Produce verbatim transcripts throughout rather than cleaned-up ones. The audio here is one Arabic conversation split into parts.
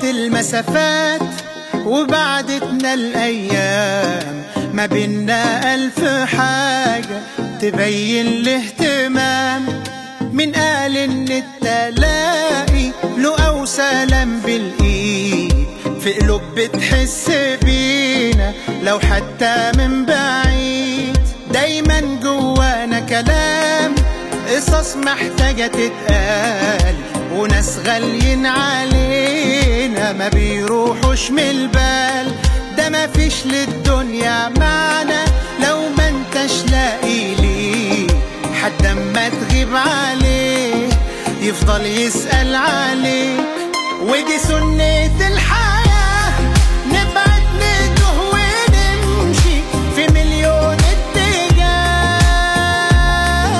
المسافات وبعدتنا الأيام، ما بينا ألف حاجة تبين الاهتمام. من قال إن التلاقي له أو سلام بالإيد، في قلوب بتحس بينا لو حتى من بعيد. دايما جوانا كلام، قصص محتاجة تتقال، وناس غاليين علينا ما بيروحوش من البال. ده ما فيش للدنيا معنى لو ما انتش لاقي ليه حد اما تغيب عليه يفضل يسأل عليك. ودي سنة الحياة، نبعد نتوه ونمشي في مليون اتجاه.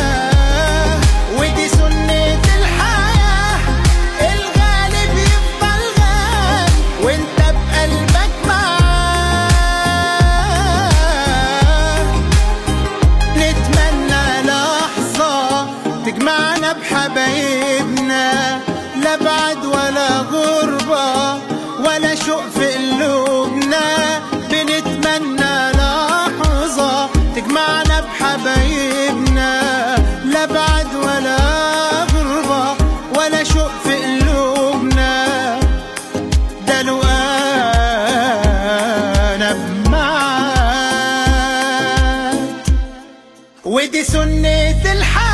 ودي سنة الحياة، الغالب يفضل غالي وانت بقلبك معاه. نتمنى لحظة تجمعنا بحبايبنا، لا بعد ولا غربة ولا شوق في قلوبنا. بنتمنى لحظة تجمعنا بحبايبنا، لا بعد ولا غربة ولا شوق في قلوبنا. ده لو أنا بمعاك، ودي سنة الحياة.